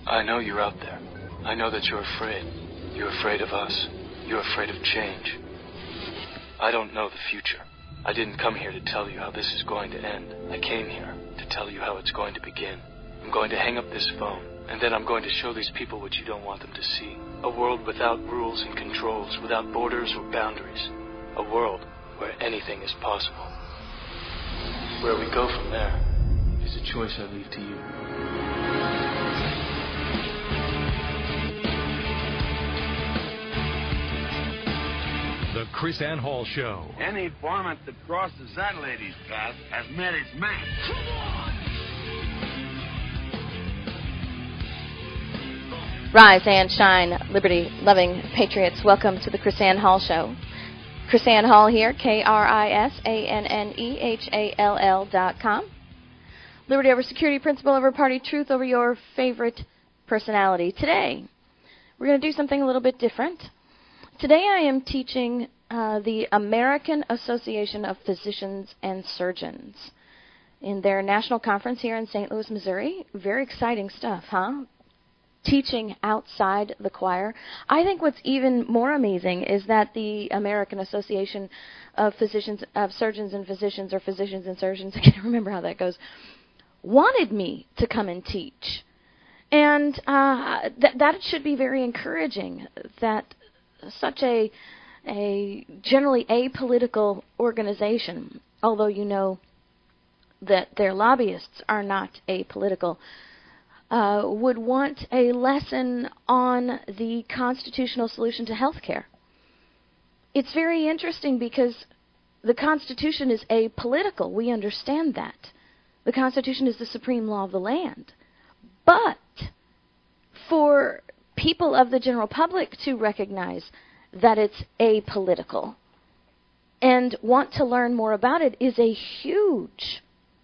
I know you're out there. I know that you're afraid. You're afraid of us. You're afraid of change. I don't know the future. I didn't come here to tell you how this is going to end. I came here to tell you how it's going to begin. I'm going to hang up this phone, and then I'm going to show these people what you don't want them to see. A world without rules and controls, without borders or boundaries. A world where anything is possible. Where we go from there is a choice I leave to you. The Chris Ann Hall Show. Any varmint that crosses that lady's path has met its match. Rise and shine, liberty-loving patriots. Welcome to the Chris Ann Hall Show. Chris Ann Hall here, KRISANNEHALL.com. Liberty over security, principle over party, truth over your favorite personality. Today, we're going to do something a little bit different. Today I am teaching the American Association of Physicians and Surgeons in their national conference here in St. Louis, Missouri. Very exciting stuff, huh? Teaching outside the choir. I think what's even more amazing is that the American Association of Surgeons and Physicians, or Physicians and Surgeons, I can't remember how that goes, wanted me to come and teach. And that should be very encouraging, that such a generally apolitical organization, although you know that their lobbyists are not apolitical, would want a lesson on the constitutional solution to health care. It's very interesting because the Constitution is apolitical. We understand that. The Constitution is the supreme law of the land. But for people of the general public to recognize that it's apolitical and want to learn more about it is a huge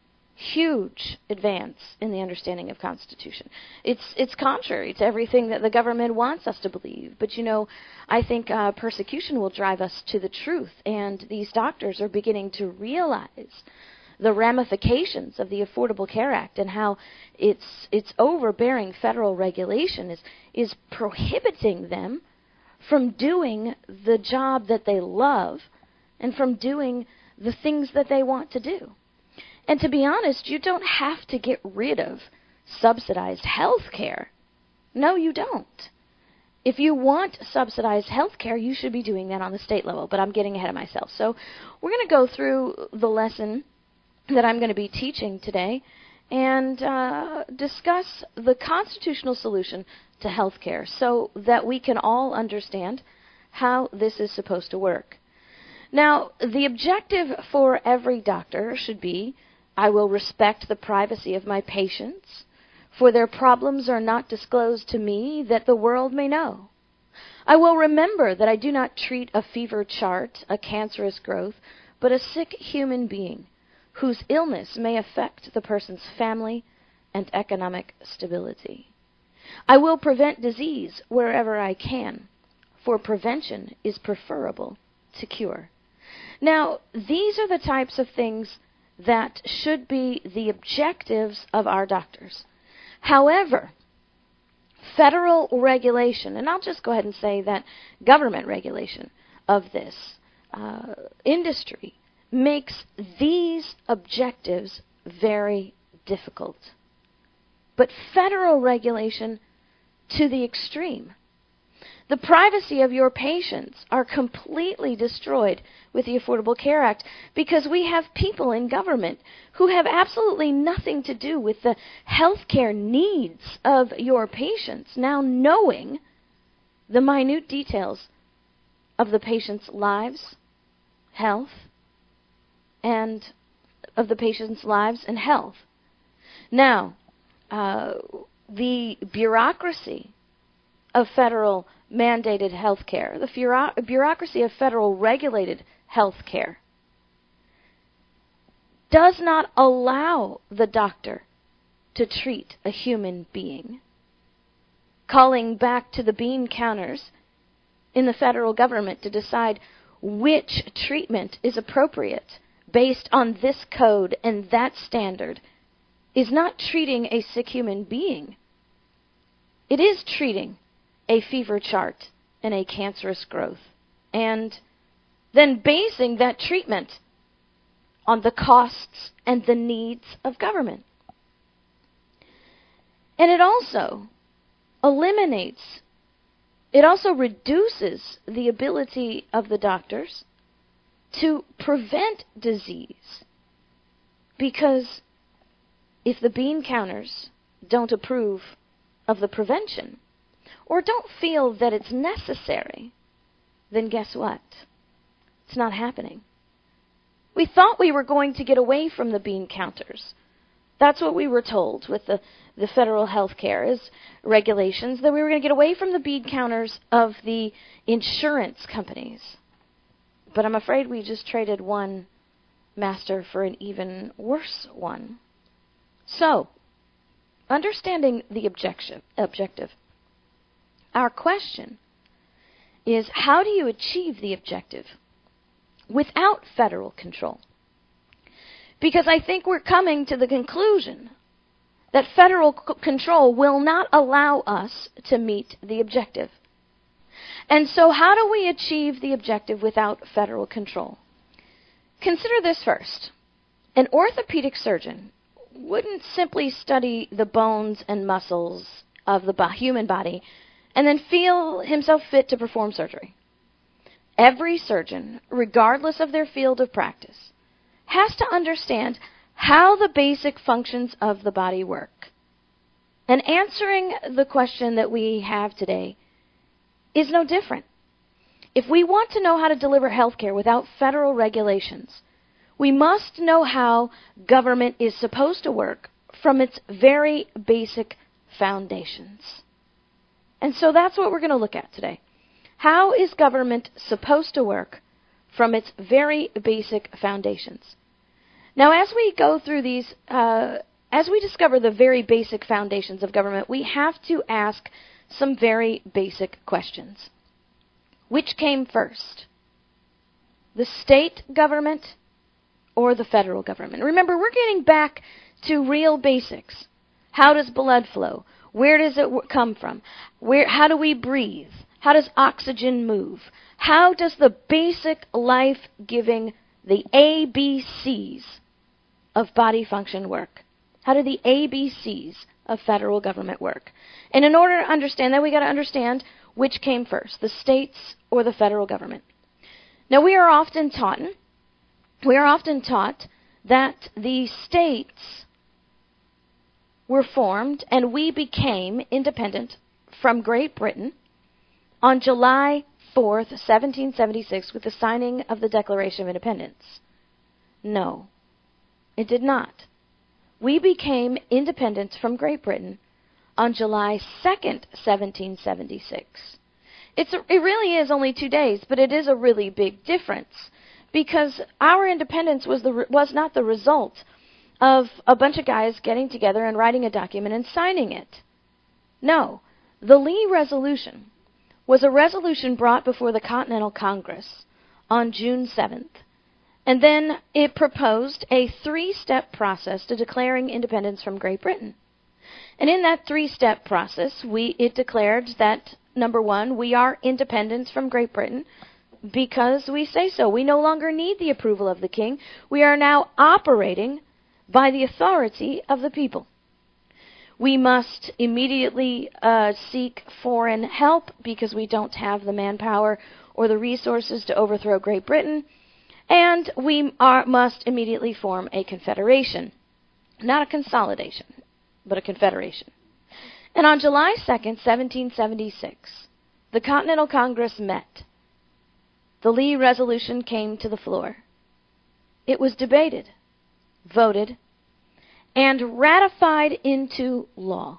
advance in the understanding of Constitution. It's contrary to everything that the government wants us to believe. But, you know, I think persecution will drive us to the truth, and these doctors are beginning to realize the ramifications of the Affordable Care Act and how its overbearing federal regulation is prohibiting them from doing the job that they love and from doing the things that they want to do. And to be honest, you don't have to get rid of subsidized health care. No, you don't. If you want subsidized health care, you should be doing that on the state level, but I'm getting ahead of myself. So we're going to go through the lesson that I'm going to be teaching today and discuss the constitutional solution to health care so that we can all understand how this is supposed to work. Now, the objective for every doctor should be, I will respect the privacy of my patients, for their problems are not disclosed to me that the world may know. I will remember that I do not treat a fever chart, a cancerous growth, but a sick human being whose illness may affect the person's family and economic stability. I will prevent disease wherever I can, for prevention is preferable to cure. Now, these are the types of things that should be the objectives of our doctors. However, federal regulation, and I'll just go ahead and say that government regulation of this industry makes these objectives very difficult. But federal regulation to the extreme. The privacy of your patients are completely destroyed with the Affordable Care Act because we have people in government who have absolutely nothing to do with the health care needs of your patients, now knowing the minute details of the patient's lives, health, and of the patient's lives and health. Now, the bureaucracy of federal mandated health care, the bureaucracy of federal regulated health care, does not allow the doctor to treat a human being. Calling back to the bean counters in the federal government to decide which treatment is appropriate based on this code and that standard is not treating a sick human being. It is treating a fever chart and a cancerous growth, and then basing that treatment on the costs and the needs of government. And it also reduces the ability of the doctors to prevent disease. Because if the bean counters don't approve of the prevention, or don't feel that it's necessary, then guess what? It's not happening. We thought we were going to get away from the bean counters. That's what we were told with the federal health care regulations, that we were going to get away from the bean counters of the insurance companies. But I'm afraid we just traded one master for an even worse one. So, understanding the objective, our question is, how do you achieve the objective without federal control? Because I think we're coming to the conclusion that federal control will not allow us to meet the objective. And so how do we achieve the objective without federal control? Consider this first. An orthopedic surgeon wouldn't simply study the bones and muscles of the human body and then feel himself fit to perform surgery. Every surgeon, regardless of their field of practice, has to understand how the basic functions of the body work. And answering the question that we have today is no different. If we want to know how to deliver health care without federal regulations, we must know how government is supposed to work from its very basic foundations. And so that's what we're going to look at today. How is government supposed to work from its very basic foundations? Now, as we go through these, as we discover the very basic foundations of government, we have to ask some very basic questions. Which came first? The state government or the federal government? Remember, we're getting back to real basics. How does blood flow? Where does it come from? How do we breathe? How does oxygen move? How does the basic life-giving, the ABCs of body function work? How do the ABCs of federal government work? And in order to understand that, we got to understand which came first, the states or the federal government. Now, we are often taught that the states were formed and we became independent from Great Britain on July 4th, 1776, with the signing of the Declaration of Independence. No, it did not. We became independent from Great Britain on July 2nd, 1776. It really is only 2 days, but it is a really big difference, because our independence was not the result of a bunch of guys getting together and writing a document and signing it. No, the Lee Resolution was a resolution brought before the Continental Congress on June 7th, and then it proposed a 3-step process to declaring independence from Great Britain. And in that 3-step process, it declared that, number 1, we are independent from Great Britain because we say so. We no longer need the approval of the king. We are now operating by the authority of the people. We must immediately seek foreign help because we don't have the manpower or the resources to overthrow Great Britain. And we must immediately form a confederation. Not a consolidation, but a confederation. And on July 2nd, 1776, the Continental Congress met. The Lee Resolution came to the floor. It was debated, voted, and ratified into law.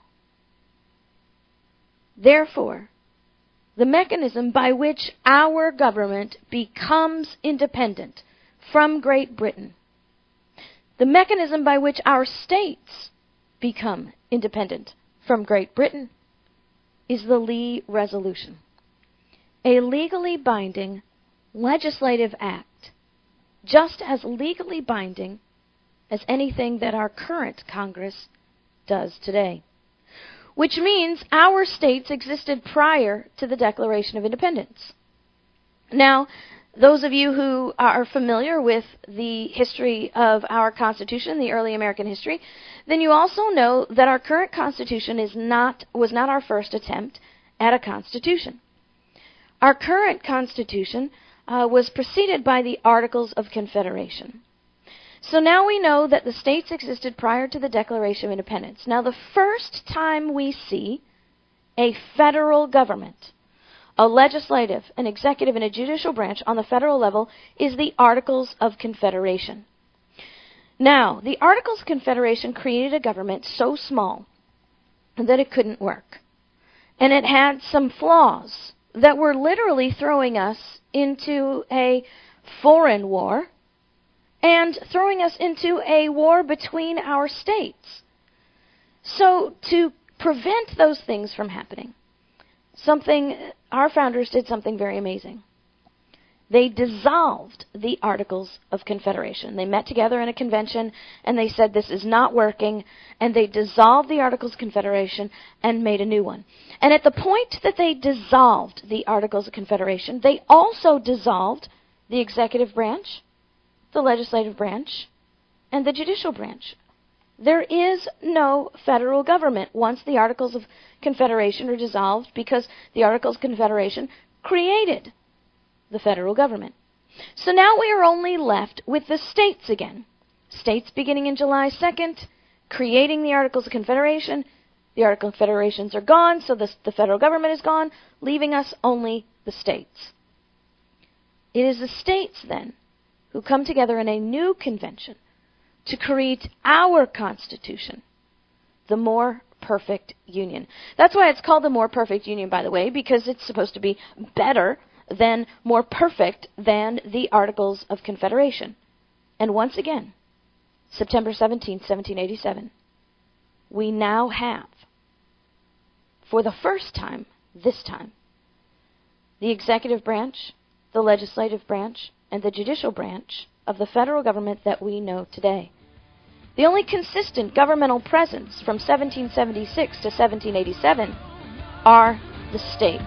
Therefore, the mechanism by which our government becomes independent from Great Britain, the mechanism by which our states become independent from Great Britain, is the Lee Resolution, a legally binding legislative act, just as legally binding as anything that our current Congress does today. which means our states existed prior to the Declaration of Independence. Now, those of you who are familiar with the history of our Constitution, the early American history, then you also know that our current Constitution was not our first attempt at a Constitution. Our current Constitution was preceded by the Articles of Confederation. So now we know that the states existed prior to the Declaration of Independence. Now, the first time we see a federal government, a legislative, an executive, and a judicial branch on the federal level is the Articles of Confederation. Now, the Articles of Confederation created a government so small that it couldn't work. And it had some flaws that were literally throwing us into a foreign war and throwing us into a war between our states. So to prevent those things from happening, our founders did something very amazing. They dissolved the Articles of Confederation. They met together in a convention and they said this is not working, and they dissolved the Articles of Confederation and made a new one. And at the point that they dissolved the Articles of Confederation, they also dissolved the executive branch, the legislative branch, and the judicial branch. There is no federal government once the Articles of Confederation are dissolved, because the Articles of Confederation created the federal government. So now we are only left with the states again. States beginning in July 2nd, creating the Articles of Confederation. The Articles of Confederations are gone, so the federal government is gone, leaving us only the states. It is the states, then, who come together in a new convention to create our Constitution, the more perfect union. That's why it's called the more perfect union, by the way, because it's supposed to be better than, more perfect than the Articles of Confederation. And once again, September 17, 1787, we now have, for the first time, this time, the executive branch, the legislative branch, and the judicial branch of the federal government that we know today. The only consistent governmental presence from 1776 to 1787 are the states.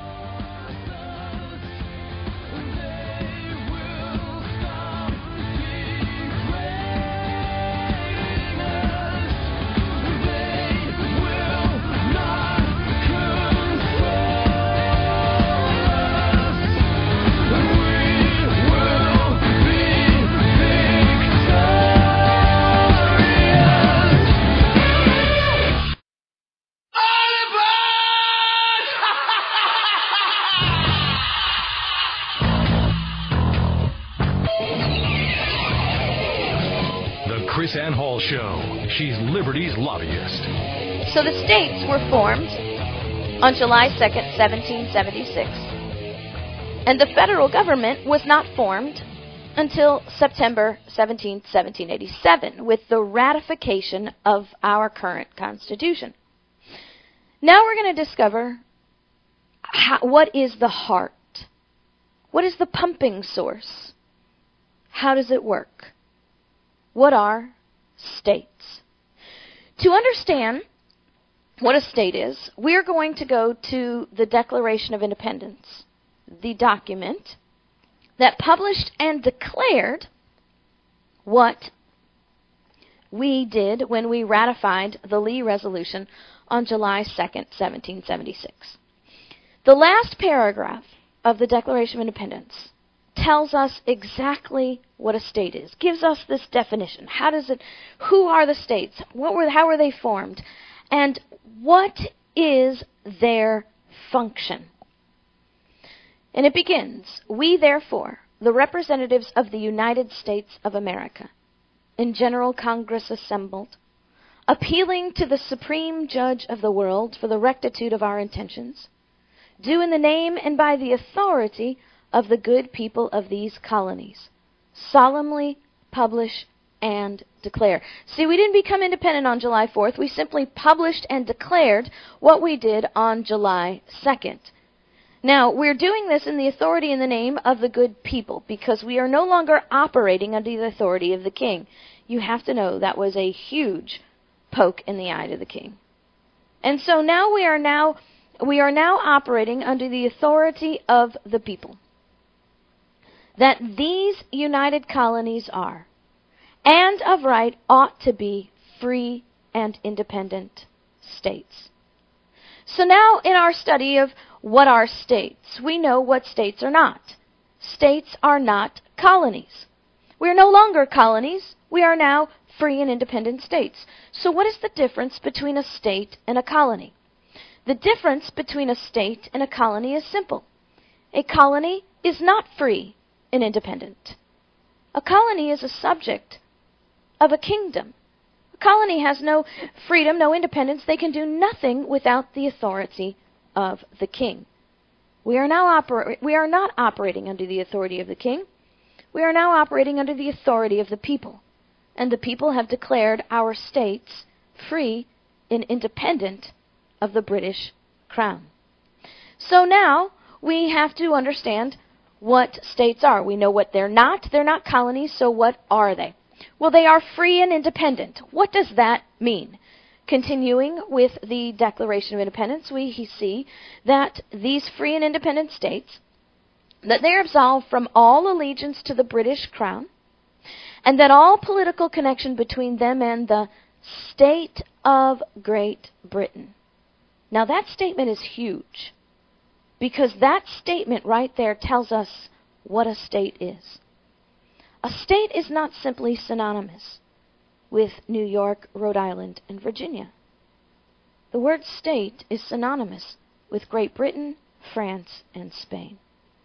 KrisAnne Hall Show. She's Liberty's lobbyist. So the states were formed on July 2nd, 1776. And the federal government was not formed until September 17th, 1787, with the ratification of our current Constitution. Now we're going to discover what is the heart. What is the pumping source? How does it work? What are states? To understand what a state is, we're going to go to the Declaration of Independence, the document that published and declared what we did when we ratified the Lee Resolution on July 2nd, 1776. The last paragraph of the Declaration of Independence tells us exactly what a state is, gives us this definition. Who are the states? How were they formed? And what is their function? And it begins, "We therefore, the representatives of the United States of America, in General Congress assembled, appealing to the Supreme Judge of the world for the rectitude of our intentions, do in the name and by the authority of the good people of these colonies, solemnly publish and declare." See, we didn't become independent on July 4th. We simply published and declared what we did on July 2nd. Now, we're doing this in the authority and the name of the good people, because we are no longer operating under the authority of the king. You have to know that was a huge poke in the eye to the king. And so now we are now operating under the authority of the people. That these united colonies are, and of right ought to be, free and independent states. So now in our study of what are states, we know what states are not. States are not colonies. We are no longer colonies. We are now free and independent states. So what is the difference between a state and a colony? The difference between a state and a colony is simple. A colony is not free and independent. A colony is a subject of a kingdom. A colony has no freedom, no independence. They can do nothing without the authority of the king. We are not operating under the authority of the king. We are now operating under the authority of the people. And the people have declared our states free and independent of the British Crown. So now we have to understand what states are. We know what they're not. They're not colonies, so what are they? Well, they are free and independent. What does that mean? Continuing with the Declaration of Independence, we see that these free and independent states, that they are absolved from all allegiance to the British Crown, and that all political connection between them and the state of Great Britain. Now that statement is huge, because that statement right there tells us what a state is. A state is not simply synonymous with New York, Rhode Island, and Virginia. The word state is synonymous with Great Britain, France, and Spain.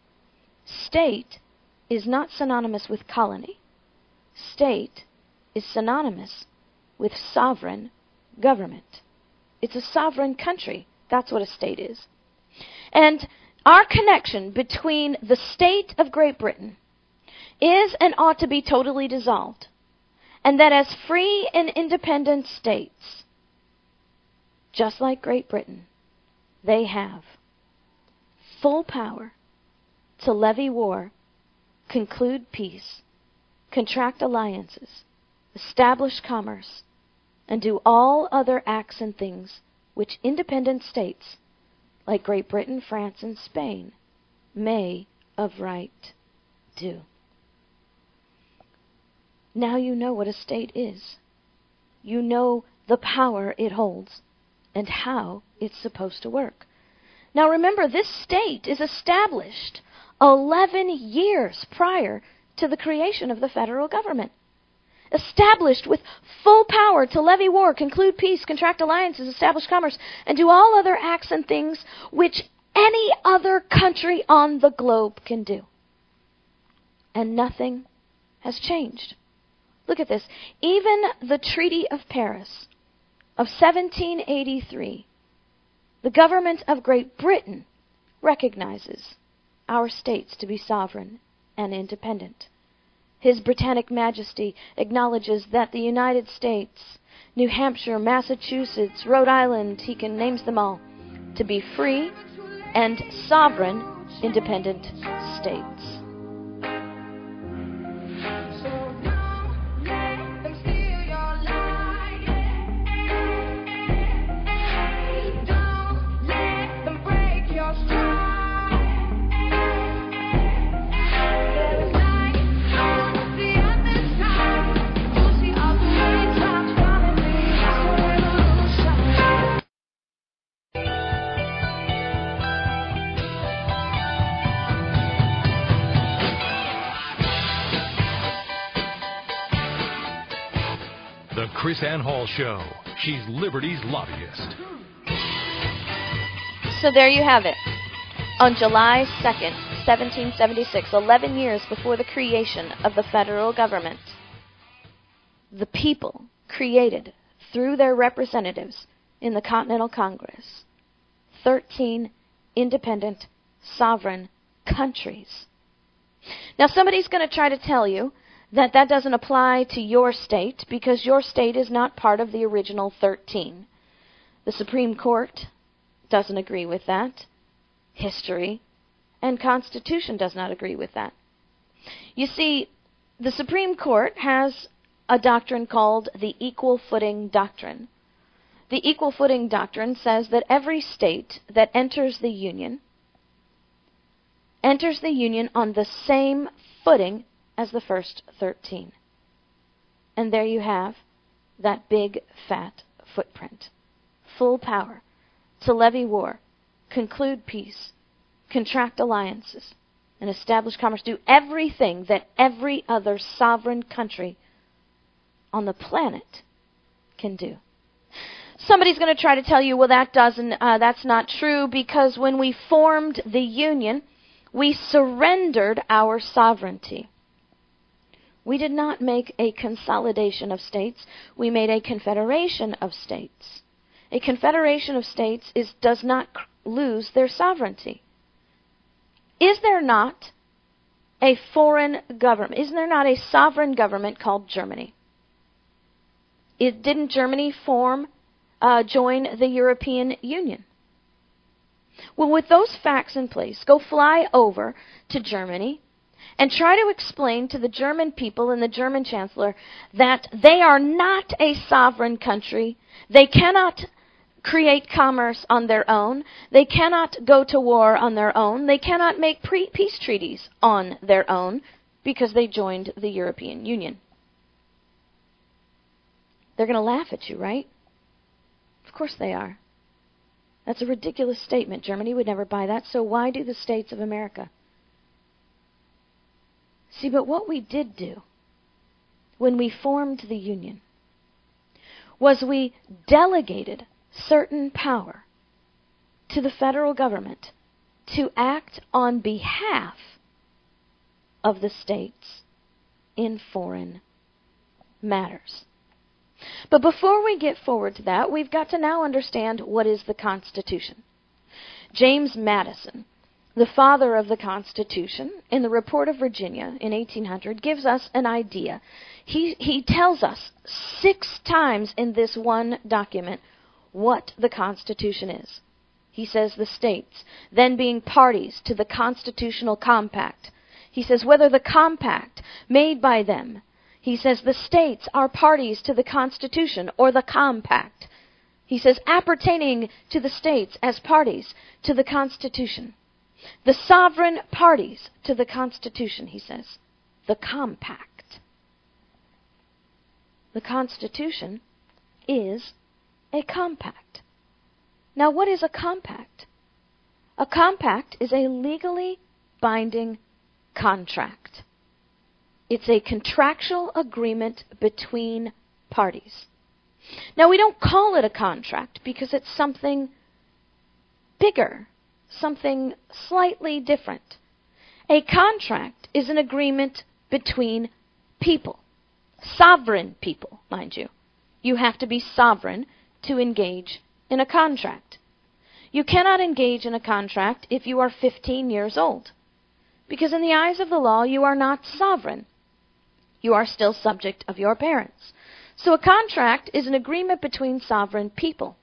State is not synonymous with colony. State is synonymous with sovereign government. It's a sovereign country. That's what a state is. And our connection between the state of Great Britain is and ought to be totally dissolved. And that as free and independent states, just like Great Britain, they have full power to levy war, conclude peace, contract alliances, establish commerce, and do all other acts and things which independent states, like Great Britain, France, and Spain, may of right do. Now you know what a state is. You know the power it holds and how it's supposed to work. Now remember, this state is established 11 years prior to the creation of the federal government. Established with full power to levy war, conclude peace, contract alliances, establish commerce, and do all other acts and things which any other country on the globe can do. And nothing has changed. Look at this. Even the Treaty of Paris of 1783, the government of Great Britain recognizes our states to be sovereign and independent. His Britannic Majesty acknowledges that the United States, New Hampshire, Massachusetts, Rhode Island, he names them all, to be free and sovereign independent states. The Chris Ann Hall Show. She's Liberty's lobbyist. So there you have it. On July 2nd, 1776, 11 years before the creation of the federal government, the people created, through their representatives in the Continental Congress, 13 independent, sovereign countries. Now somebody's going to try to tell you that that doesn't apply to your state because your state is not part of the original 13. The Supreme Court doesn't agree with that. History and Constitution does not agree with that. You see, the Supreme Court has a doctrine called the Equal Footing Doctrine. The equal footing doctrine says that every state that enters the Union on the same footing as the first 13. And there you have that big, fat footprint. Full power to levy war, conclude peace, contract alliances, and establish commerce. Do everything that every other sovereign country on the planet can do. Somebody's going to try to tell you, well, that's not true, because when we formed the Union, we surrendered our sovereignty. We did not make a consolidation of states. We made a confederation of states. A confederation of states does not lose their sovereignty. Is there not a foreign government? Isn't there not a sovereign government called Germany? Didn't Germany join the European Union? Well, with those facts in place, go fly over to Germany and try to explain to the German people and the German chancellor that they are not a sovereign country. They cannot create commerce on their own. They cannot go to war on their own. They cannot make peace treaties on their own because they joined the European Union. They're going to laugh at you, right? Of course they are. That's a ridiculous statement. Germany would never buy that, so why do the states of America? See, but what we did do when we formed the Union was we delegated certain power to the federal government to act on behalf of the states in foreign matters. But before we get forward to that, we've got to now understand what is the Constitution. James Madison, the father of the Constitution, in the Report of Virginia in 1800, gives us an idea. He tells us 6 times in this one document what the Constitution is. He says the states, then being parties to the constitutional compact. He says whether the compact made by them. He says the states are parties to the Constitution or the compact. He says appertaining to the states as parties to the Constitution. The sovereign parties to the Constitution, he says. The compact. The Constitution is a compact. Now, what is a compact? A compact is a legally binding contract. It's a contractual agreement between parties. Now, we don't call it a contract because it's something bigger, something slightly different. A contract is an agreement between people. Sovereign people, mind you. You have to be sovereign to engage in a contract. You cannot engage in a contract if you are 15 years old, because in the eyes of the law, you are not sovereign. You are still subject of your parents. So a contract is an agreement between sovereign people.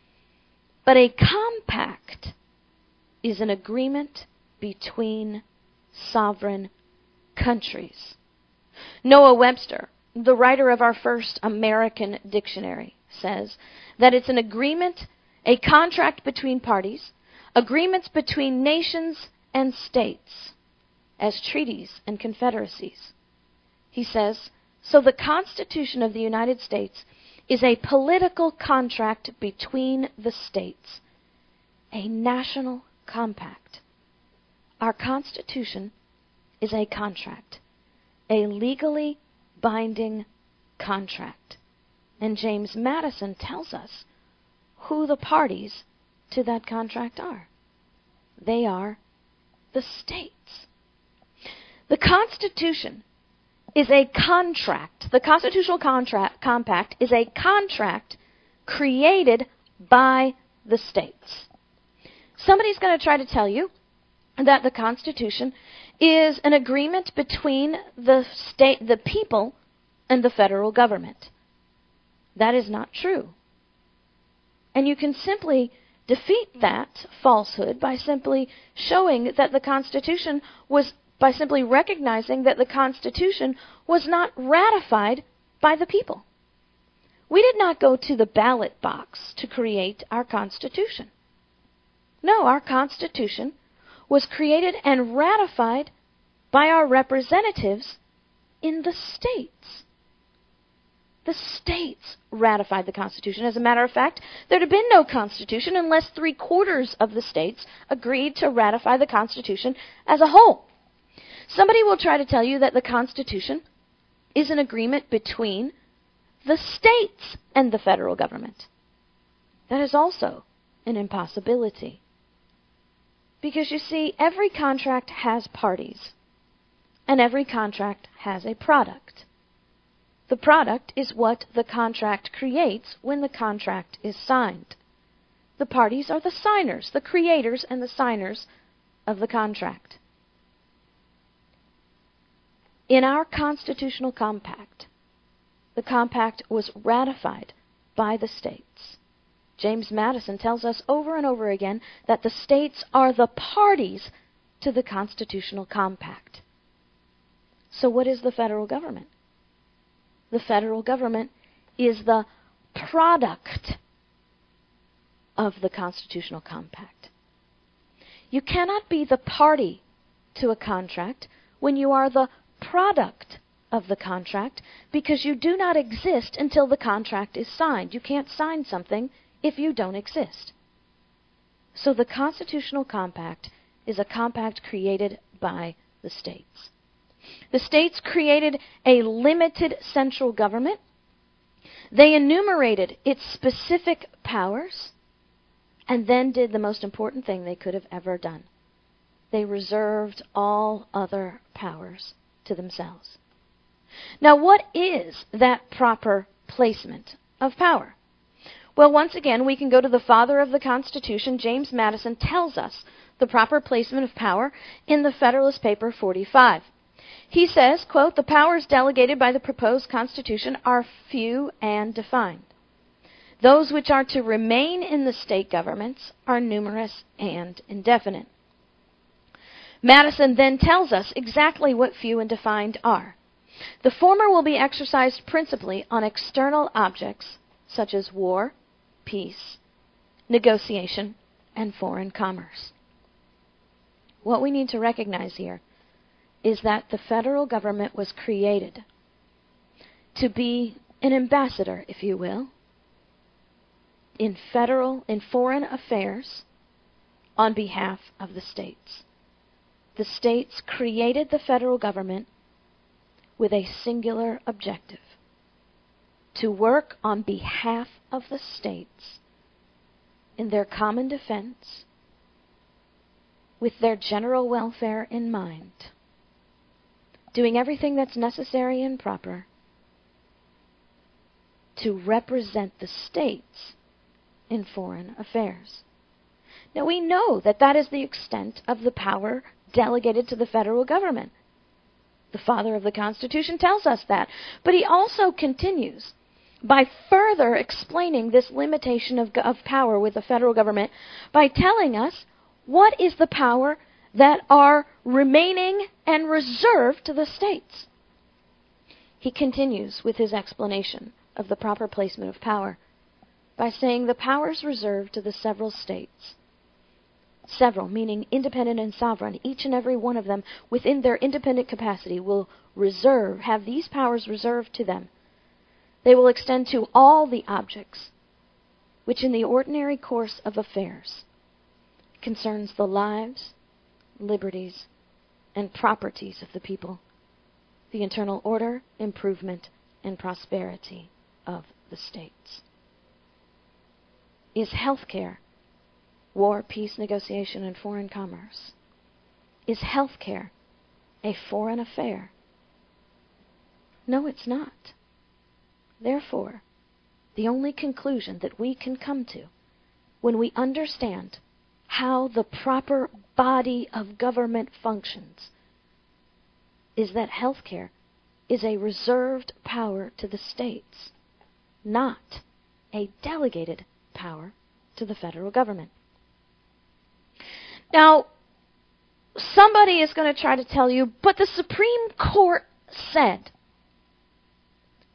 But a compact is an agreement between sovereign countries. Noah Webster, the writer of our first American dictionary, says that it's an agreement, a contract between parties, agreements between nations and states, as treaties and confederacies. He says, so the Constitution of the United States is a political contract between the states, a national compact. Our Constitution is a contract, a legally binding contract. And James Madison tells us who the parties to that contract are. They are the states. The Constitution is a contract. The Constitutional Compact is a contract created by the states. Somebody's going to try to tell you that the Constitution is an agreement between the people, and the federal government. That is not true. And you can simply defeat that falsehood by simply showing that the Constitution by simply recognizing that the Constitution was not ratified by the people. We did not go to the ballot box to create our Constitution. No, our Constitution was created and ratified by our representatives in the states. The states ratified the Constitution. As a matter of fact, there'd have been no Constitution unless 3/4 of the states agreed to ratify the Constitution as a whole. Somebody will try to tell you that the Constitution is an agreement between the states and the federal government. That is also an impossibility. Because you see, every contract has parties, and every contract has a product. The product is what the contract creates when the contract is signed. The parties are the signers, the creators and the signers of the contract. In our constitutional compact, the compact was ratified by the states. James Madison tells us over and over again that the states are the parties to the constitutional compact. So what is the federal government? The federal government is the product of the constitutional compact. You cannot be the party to a contract when you are the product of the contract, because you do not exist until the contract is signed. You can't sign something if you don't exist. So the constitutional compact is a compact created by the states. The states created a limited central government. They enumerated its specific powers, and then did the most important thing they could have ever done. They reserved all other powers to themselves. Now, what is that proper placement of power? Well, once again, we can go to the father of the Constitution. James Madison tells us the proper placement of power in the Federalist Paper 45. He says, quote, "The powers delegated by the proposed Constitution are few and defined. Those which are to remain in the state governments are numerous and indefinite." Madison then tells us exactly what few and defined are. The former will be exercised principally on external objects such as war, peace, negotiation, and foreign commerce. What we need to recognize here is that the federal government was created to be an ambassador, if you will, in foreign affairs on behalf of the states. The states created the federal government with a singular objective: to work on behalf of the states in their common defense, with their general welfare in mind, doing everything that's necessary and proper to represent the states in foreign affairs. Now, we know that that is the extent of the power delegated to the federal government. The father of the Constitution tells us that. But he also continues by further explaining this limitation of power with the federal government by telling us what is the power that are remaining and reserved to the states. He continues with his explanation of the proper placement of power by saying the powers reserved to the several states, several meaning independent and sovereign, each and every one of them within their independent capacity will have these powers reserved to them. They will extend to all the objects which in the ordinary course of affairs concerns the lives, liberties, and properties of the people, the internal order, improvement, and prosperity of the states. Is health care war, peace, negotiation, and foreign commerce? Is health care a foreign affair? No, it's not. Therefore, the only conclusion that we can come to when we understand how the proper body of government functions is that health care is a reserved power to the states, not a delegated power to the federal government. Now, somebody is going to try to tell you, but the Supreme Court said.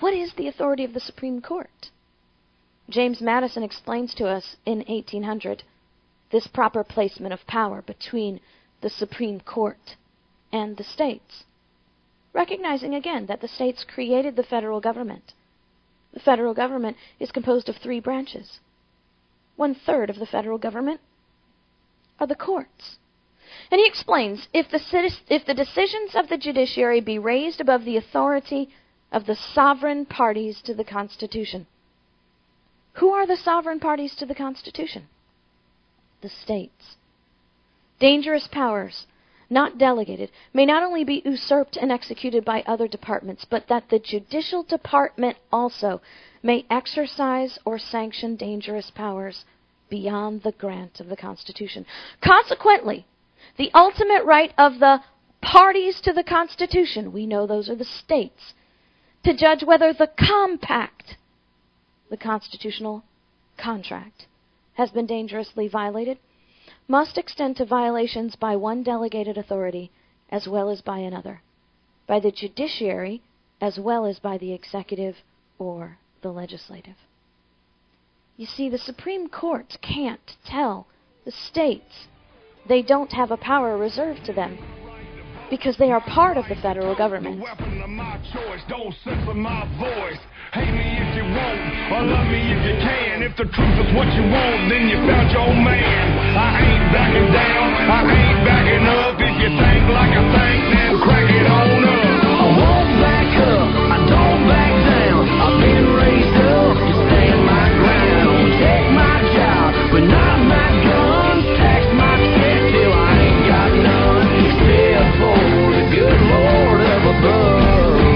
What is the authority of the Supreme Court? James Madison explains to us in 1800 this proper placement of power between the Supreme Court and the states, recognizing again that the states created the federal government. The federal government is composed of 3 branches. 1/3 of the federal government are the courts. And he explains, if the decisions of the judiciary be raised above the authority of the sovereign parties to the Constitution. Who are the sovereign parties to the Constitution? The states. Dangerous powers, not delegated, may not only be usurped and executed by other departments, but that the judicial department also may exercise or sanction dangerous powers beyond the grant of the Constitution. Consequently, the ultimate right of the parties to the Constitution, we know those are the states, to judge whether the compact, the constitutional contract, has been dangerously violated, must extend to violations by one delegated authority as well as by another, by the judiciary as well as by the executive or the legislative. You see, the Supreme Court can't tell the states they don't have a power reserved to them because they are part of the federal government. Don't censor my voice. Hate me if you want, or love me if you can. If the truth is what you want, then you found your man. I ain't backing down, I ain't backing up. If you think like I think, then crack it on up. I won't back up, I don't back down. I've been raised up to stand my ground. Take my job, but not my guns. Tax my check till I ain't got none. Except for the good Lord up above.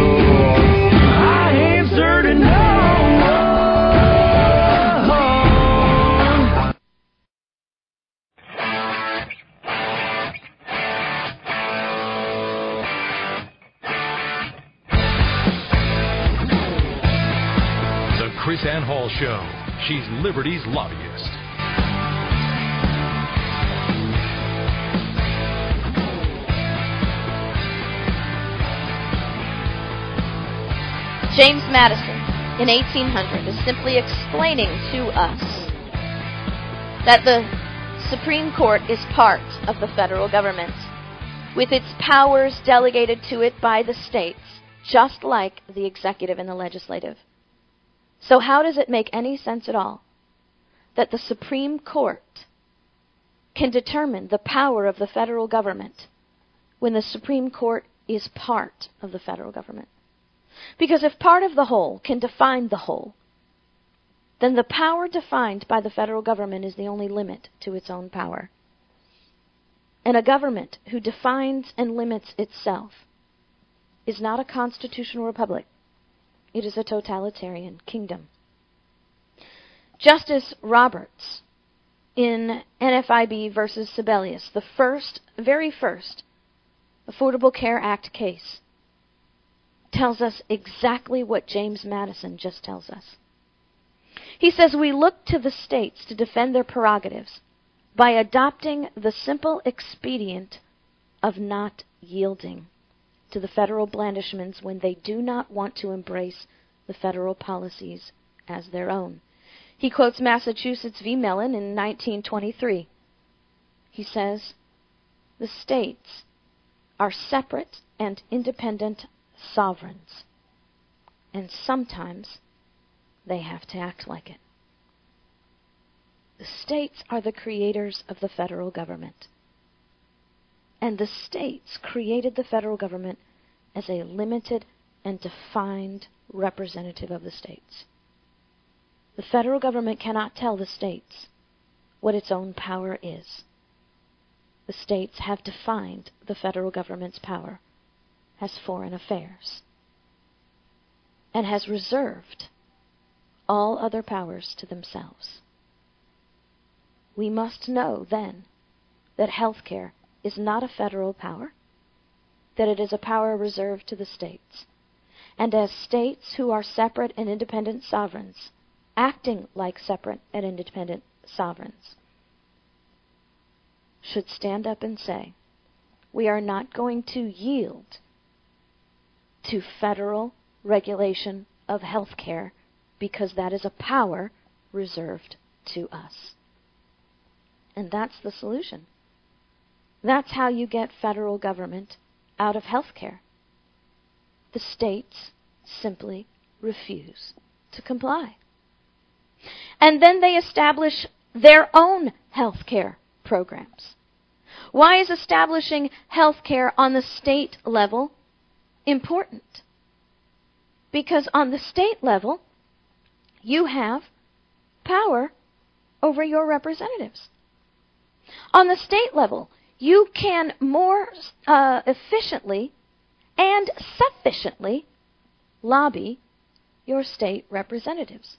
Chris Ann Hall Show. She's Liberty's lobbyist. James Madison, in 1800, is simply explaining to us that the Supreme Court is part of the federal government, with its powers delegated to it by the states, just like the executive and the legislative. So how does it make any sense at all that the Supreme Court can determine the power of the federal government when the Supreme Court is part of the federal government? Because if part of the whole can define the whole, then the power defined by the federal government is the only limit to its own power. And a government who defines and limits itself is not a constitutional republic. It is a totalitarian kingdom. Justice Roberts, in NFIB versus Sebelius, the very first Affordable Care Act case, tells us exactly what James Madison just tells us. He says we look to the states to defend their prerogatives by adopting the simple expedient of not yielding to the federal blandishments when they do not want to embrace the federal policies as their own. He quotes Massachusetts v. Mellon in 1923. He says, the states are separate and independent sovereigns, and sometimes they have to act like it. The states are the creators of the federal government. And the states created the federal government as a limited and defined representative of the states. The federal government cannot tell the states what its own power is. The states have defined the federal government's power as foreign affairs and has reserved all other powers to themselves. We must know, then, that health care is not a federal power, that it is a power reserved to the states. And as states who are separate and independent sovereigns, acting like separate and independent sovereigns, should stand up and say, we are not going to yield to federal regulation of health care because that is a power reserved to us. And that's the solution. That's how you get federal government out of health care. The states simply refuse to comply. And then they establish their own health care programs. Why is establishing health care on the state level important? Because on the state level, you have power over your representatives. On the state level, you can more efficiently and sufficiently lobby your state representatives.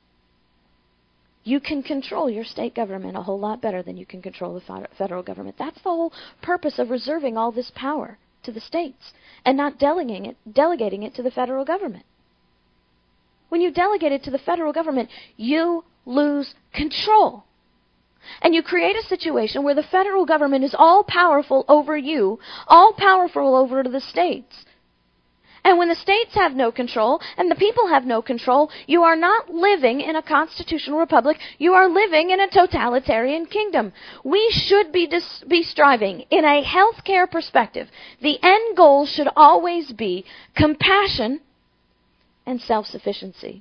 You can control your state government a whole lot better than you can control the federal government. That's the whole purpose of reserving all this power to the states and not delegating it to the federal government. When you delegate it to the federal government, you lose control. And you create a situation where the federal government is all powerful over you, all powerful over the states. And when the states have no control and the people have no control, you are not living in a constitutional republic. You are living in a totalitarian kingdom. We should be striving in a healthcare perspective. The end goal should always be compassion and self-sufficiency,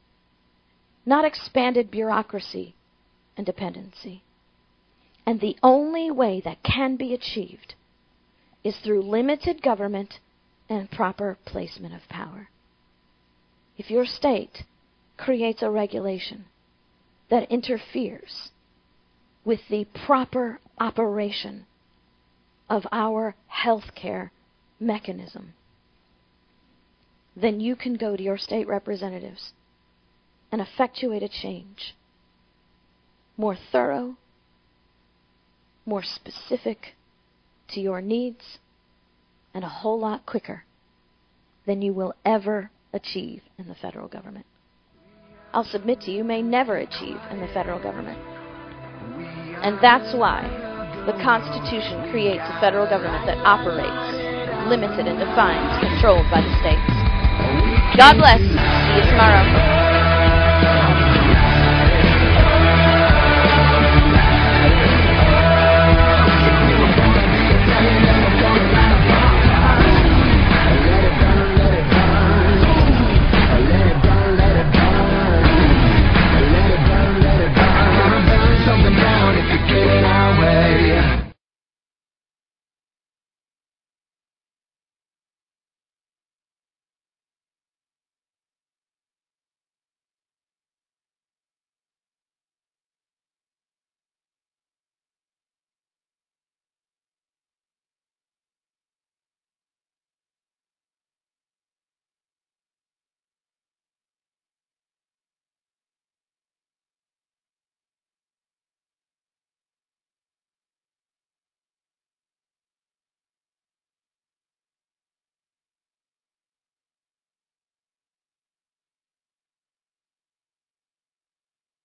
not expanded bureaucracy and dependency. And the only way that can be achieved is through limited government and proper placement of power. If your state creates a regulation that interferes with the proper operation of our healthcare mechanism, then you can go to your state representatives and effectuate a change more thorough, more specific to your needs, and a whole lot quicker than you will ever achieve in the federal government. I'll submit to you may never achieve in the federal government. And that's why the Constitution creates a federal government that operates, limited and defined, controlled by the states. God bless. See you tomorrow.